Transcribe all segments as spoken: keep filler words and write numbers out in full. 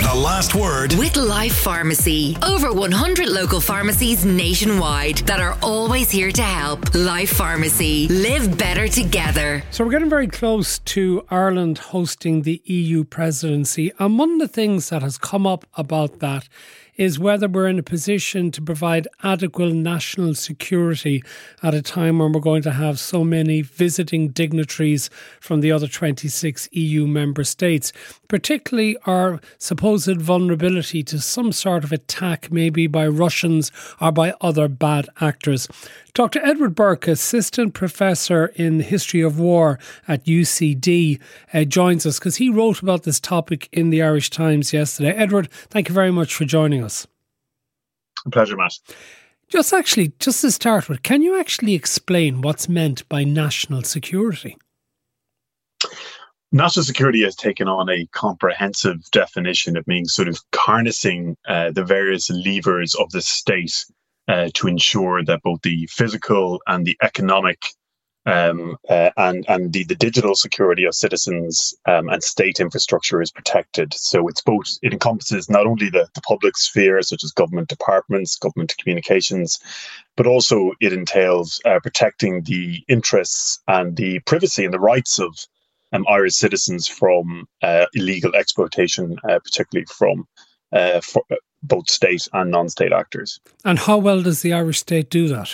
The Last Word with Life Pharmacy. Over one hundred local pharmacies nationwide that are always here to help. Life Pharmacy. Live better together. So we're getting very close to Ireland hosting the E U presidency, and one of the things that has come up about that is whether we're in a position to provide adequate national security at a time when we're going to have so many visiting dignitaries from the other twenty-six E U member states, particularly our supposed vulnerability to some sort of attack, maybe by Russians or by other bad actors. Doctor Edward Burke, Assistant Professor in the History of War at U C D, uh, joins us because he wrote about this topic in the Irish Times yesterday. Edward, thank you very much for joining us. A pleasure, Matt. Just actually, just to start with, can you actually explain what's meant by national security? National security has taken on a comprehensive definition of meaning sort of harnessing uh, the various levers of the state uh, to ensure that both the physical and the economic um, uh, and, and the, the digital security of citizens um, and state infrastructure is protected. So it's both, it encompasses not only the, the public sphere, such as government departments, government communications, but also it entails uh, protecting the interests and the privacy and the rights of Um, Irish citizens from uh, illegal exploitation, uh, particularly from uh, for, uh, both state and non-state actors. And how well does the Irish state do that?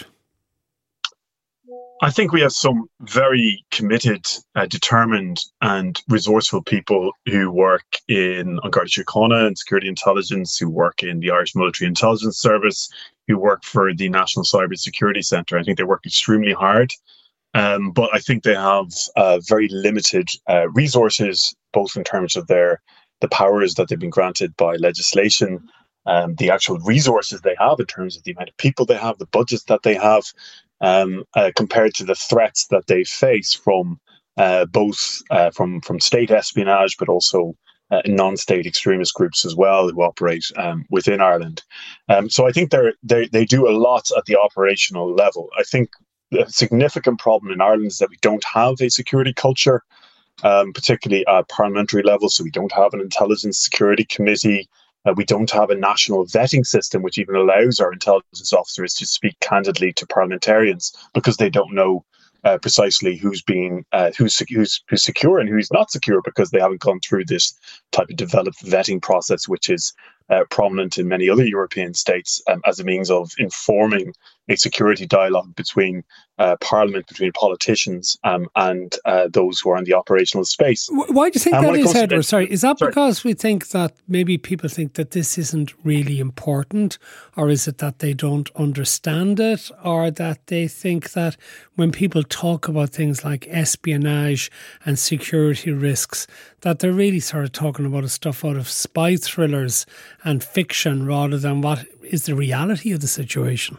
I think we have some very committed, uh, determined and resourceful people who work in An Garda Síochána and Security Intelligence, who work in the Irish Military Intelligence Service, who work for the National Cyber Security Centre. I think they work extremely hard. Um, but I think they have uh, very limited uh, resources, both in terms of their the powers that they've been granted by legislation, um, the actual resources they have in terms of the amount of people they have, the budgets that they have, um, uh, compared to the threats that they face from uh, both uh, from from state espionage, but also uh, non-state extremist groups as well who operate um, within Ireland. Um, so I think they they they do a lot at the operational level. I think a significant problem in Ireland is that we don't have a security culture, um, particularly at parliamentary level. So we don't have an intelligence security committee. Uh, we don't have a national vetting system, which even allows our intelligence officers to speak candidly to parliamentarians because they don't know uh, precisely who's being uh, who's, who's who's secure and who's not secure because they haven't gone through this type of developed vetting process, which is uh, prominent in many other European states um, as a means of informing a security dialogue between uh, Parliament, between politicians um, and uh, those who are in the operational space. Why do you think um, that is, Edward? Sorry, is that sorry. because we think that maybe people think that this isn't really important, or is it that they don't understand it, or that they think that when people talk about things like espionage and security risks, that they're really sort of talking about stuff out of spy thrillers and fiction rather than what is the reality of the situation?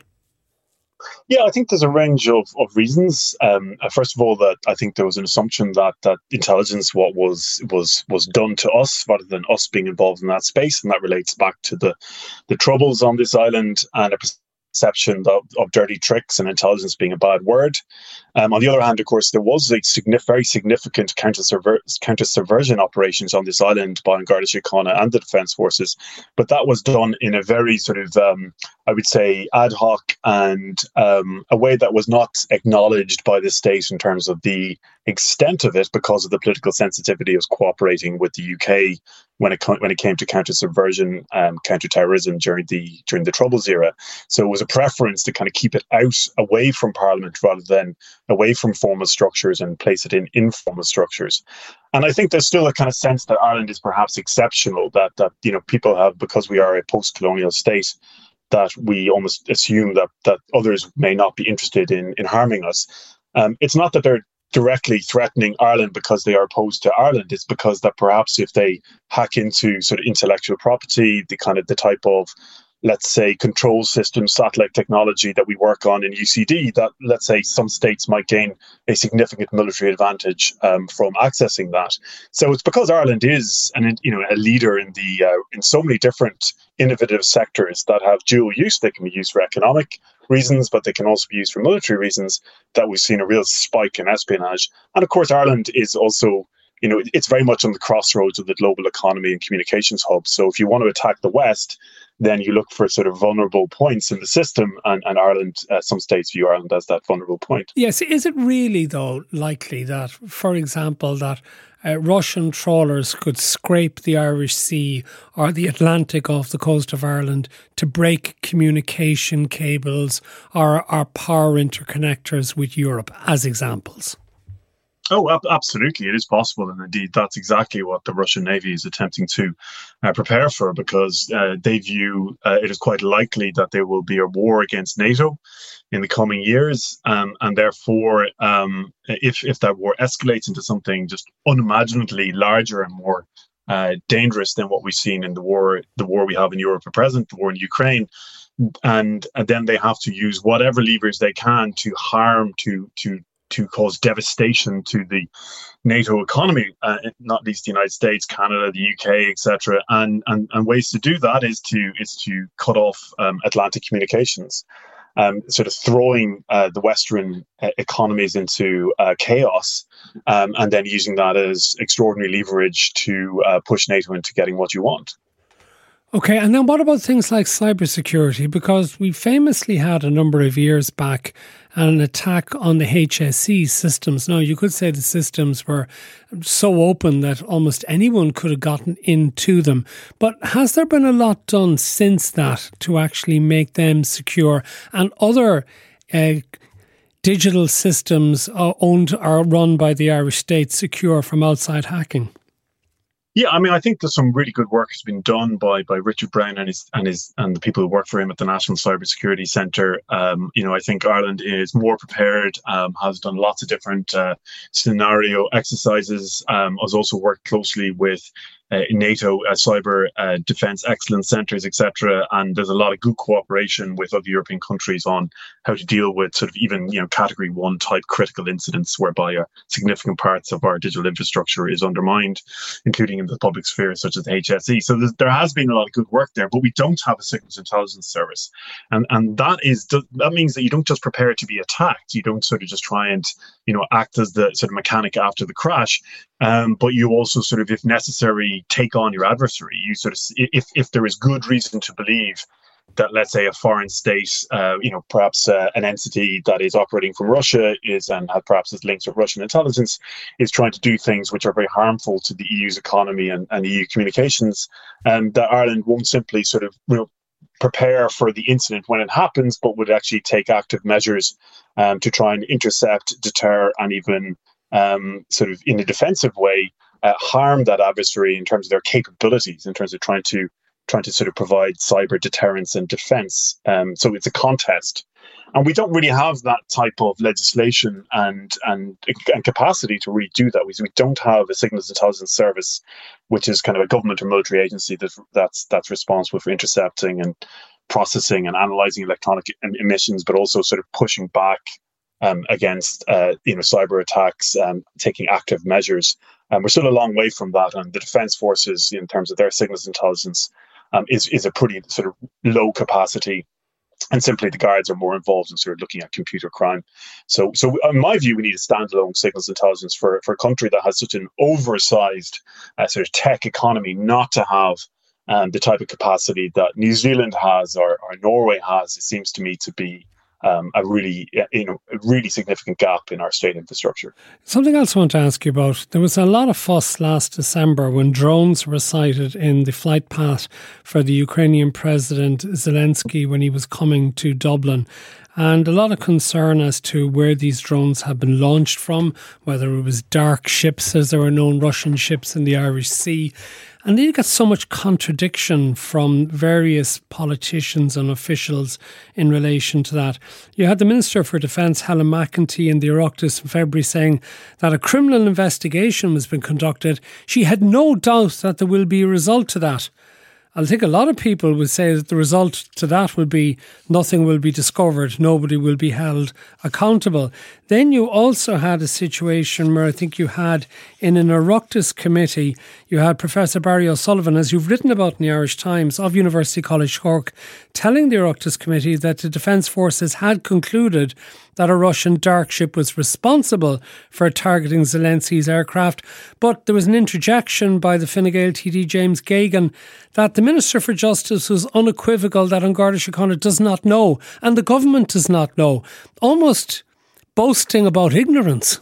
Yeah, I think there's a range of, of reasons. Um, uh, first of all, that I think there was an assumption that that intelligence what was was was done to us rather than us being involved in that space, and that relates back to the the troubles on this island and a perception of, of dirty tricks and intelligence being a bad word. Um, on the other hand, of course, there was a signif- very significant counter-subver- counter-subversion operations on this island by An Garda Síochána and the Defence Forces, but that was done in a very sort of, um, I would say, ad hoc and um, a way that was not acknowledged by the state in terms of the extent of it because of the political sensitivity of cooperating with the U K when it when it came to counter-subversion, um, counter-terrorism during the during the Troubles era. So it was a preference to kind of keep it out, away from Parliament rather than away from formal structures and place it in informal structures. And I think there's still a kind of sense that Ireland is perhaps exceptional, that that you know people have, because we are a post-colonial state, that we almost assume that that others may not be interested in in harming us. Um, it's not that they're directly threatening Ireland because they are opposed to Ireland. It's because that perhaps if they hack into sort of intellectual property, the kind of the type of, let's say, control system, satellite technology that we work on in U C D, that, let's say, some states might gain a significant military advantage um, from accessing that. So it's because Ireland is an, you know, a leader in the uh, in so many different innovative sectors that have dual use. They can be used for economic reasons, but they can also be used for military reasons, that we've seen a real spike in espionage. And of course, Ireland is also you know, it's very much on the crossroads of the global economy and communications hub. So if you want to attack the West, then you look for sort of vulnerable points in the system, and, and Ireland, uh, some states view Ireland as that vulnerable point. Yes, is it really, though, likely that, for example, that uh, Russian trawlers could scrape the Irish Sea or the Atlantic off the coast of Ireland to break communication cables or, or power interconnectors with Europe, as examples? Oh, ab- absolutely. It is possible. And indeed, that's exactly what the Russian Navy is attempting to uh, prepare for, because uh, they view uh, it is quite likely that there will be a war against NATO in the coming years. Um, and therefore, um, if, if that war escalates into something just unimaginably larger and more uh, dangerous than what we've seen in the war, the war we have in Europe at present, the war in Ukraine, and, and then they have to use whatever levers they can to harm, to to to cause devastation to the NATO economy, uh, not least the United States, Canada, the U K, et cetera. And, and and ways to do that is to is to cut off um, Atlantic communications, um, sort of throwing uh, the Western uh, economies into uh, chaos, um, and then using that as extraordinary leverage to uh, push NATO into getting what you want. Okay, and then what about things like cybersecurity? Because we famously had a number of years back an attack on the H S E systems. Now, you could say the systems were so open that almost anyone could have gotten into them. But has there been a lot done since that to actually make them secure, and other uh, digital systems uh, owned or run by the Irish state secure from outside hacking? Yeah, I mean, I think there's some really good work has been done by by Richard Brown and his and his and the people who work for him at the National Cybersecurity Centre. Um, you know, I think Ireland is more prepared, um, has done lots of different uh, scenario exercises. Um, has also worked closely with uh, NATO uh, cyber uh, defence excellence centres, et cetera. And there's a lot of good cooperation with other European countries on how to deal with sort of even, you know, category one type critical incidents whereby uh, significant parts of our digital infrastructure is undermined, including in the public sphere, such as the H S E. So there has been a lot of good work there, but we don't have a signals intelligence service. And and that is that means that you don't just prepare to be attacked. You don't sort of just try and, you know, act as the sort of mechanic after the crash, um, but you also sort of, if necessary, take on your adversary. You sort of, if if there is good reason to believe that, let's say, a foreign state, uh, you know, perhaps uh, an entity that is operating from Russia is and has perhaps has links with Russian intelligence, is trying to do things which are very harmful to the E U's economy and, and E U communications, and that Ireland won't simply sort of, you know, prepare for the incident when it happens, but would actually take active measures um, to try and intercept, deter, and even um, sort of in a defensive way uh, harm that adversary in terms of their capabilities, in terms of trying to trying to sort of provide cyber deterrence and defense. Um, so it's a contest. And we don't really have that type of legislation and and, and capacity to really do that. We, we don't have a signals intelligence service, which is kind of a government or military agency that, that's that's responsible for intercepting and processing and analysing electronic emissions, but also sort of pushing back um, against uh, you know cyber attacks, um, taking active measures. And we're still a long way from that. And the defence forces, in terms of their signals intelligence, um, is is a pretty sort of low capacity. And simply the guards are more involved in sort of looking at computer crime. So, so in my view, we need a standalone signals intelligence for, for a country that has such an oversized uh, sort of tech economy not to have um, the type of capacity that New Zealand has or, or Norway has. It seems to me to be um, a really, you know, a really significant gap in our state infrastructure. Something else I want to ask you about. There was a lot of fuss last December when drones were sighted in the flight path for the Ukrainian President Zelensky when he was coming to Dublin. And a lot of concern as to where these drones had been launched from, whether it was dark ships, as there were known Russian ships in the Irish Sea. And then you got so much contradiction from various politicians and officials in relation to that. You had the Minister for Defence, Helen McEntee, in the Oireachtas in February saying that a criminal investigation has been conducted. She had no doubt that there will be a result to that. I think a lot of people would say that the result to that would be nothing will be discovered, nobody will be held accountable. Then you also had a situation where I think you had in an Oireachtas committee, you had Professor Barry O'Sullivan, as you've written about in the Irish Times, of University College Cork, telling the Oireachtas committee that the Defence Forces had concluded that a Russian dark ship was responsible for targeting Zelensky's aircraft. But there was an interjection by the Fine Gael T D James Geoghegan that the Minister for Justice was unequivocal that An Garda Síochána does not know and the government does not know, almost boasting about ignorance.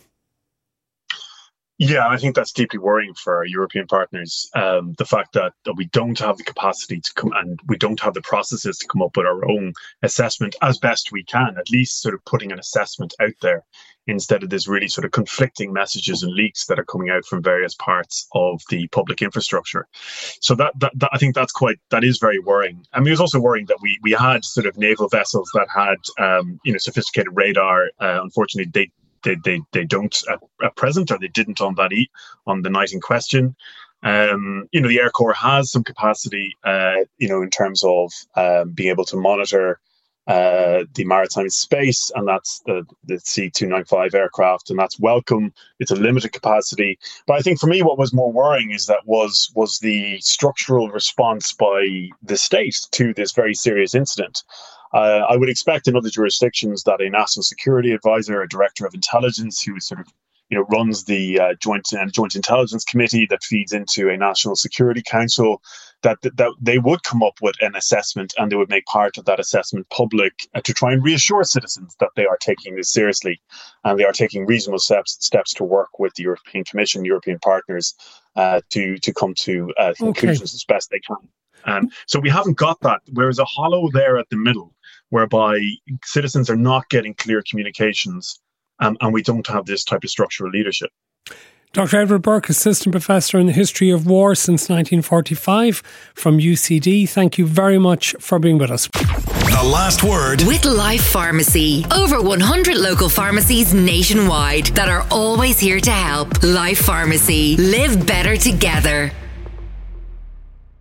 Yeah, I think that's deeply worrying for our European partners. Um, the fact that, that we don't have the capacity to come and we don't have the processes to come up with our own assessment as best we can, at least sort of putting an assessment out there instead of this really sort of conflicting messages and leaks that are coming out from various parts of the public infrastructure. So that, that, that I think that's quite, that is very worrying. I mean, it was also worrying that we we had sort of naval vessels that had, um, you know, sophisticated radar. Uh, unfortunately, they They, they they don't at, at present, or they didn't on that e- on the night in question. Um, you know, the Air Corps has some capacity, uh, you know, in terms of um, being able to monitor uh, the maritime space, and that's the, the C two ninety-five aircraft, and that's welcome. It's a limited capacity. But I think for me, what was more worrying is that was was the structural response by the state to this very serious incident. Uh, I would expect in other jurisdictions that a national security advisor, a director of intelligence who sort of, you know, runs the uh, joint and joint intelligence committee that feeds into a national security council, that, that that they would come up with an assessment and they would make part of that assessment public uh, to try and reassure citizens that they are taking this seriously and they are taking reasonable steps steps to work with the European Commission, European partners, uh, to to come to uh, conclusions okay. as best they can. Um, so we haven't got that. There's a hollow there at the middle, whereby citizens are not getting clear communications, um, and we don't have this type of structural leadership. Doctor Edward Burke, Assistant Professor in the History of War since nineteen forty-five from U C D. Thank you very much for being with us. The Last Word with Life Pharmacy. Over one hundred local pharmacies nationwide that are always here to help. Life Pharmacy. Live better together.